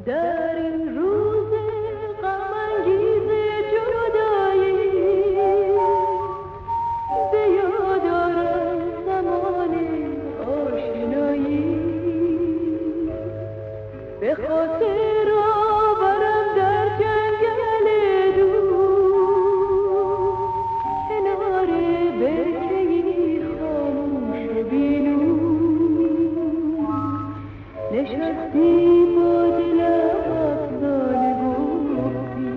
در این روز غم‌انگیز جدایی به یاد آرم زمان آشنایی، به خاطر آورم در جنگل دور کنار برکه‌ای خاموش و بی‌نور نشستی با دلم افسانه گفتی،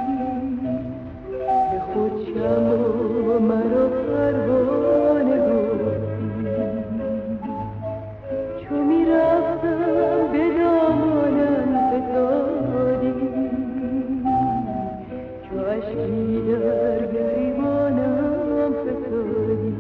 به خود شم و مرا پروانه گفتی، چو میرفتم به دامانم فتادی، چو اشکی در گریبانم فتادی.